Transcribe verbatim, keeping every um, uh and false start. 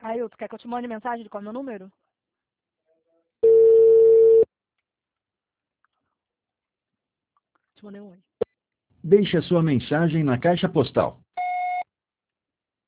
Aí, tu quer que eu te mande mensagem de qual é o meu número? Te mandei um oi. Deixe a sua mensagem na caixa postal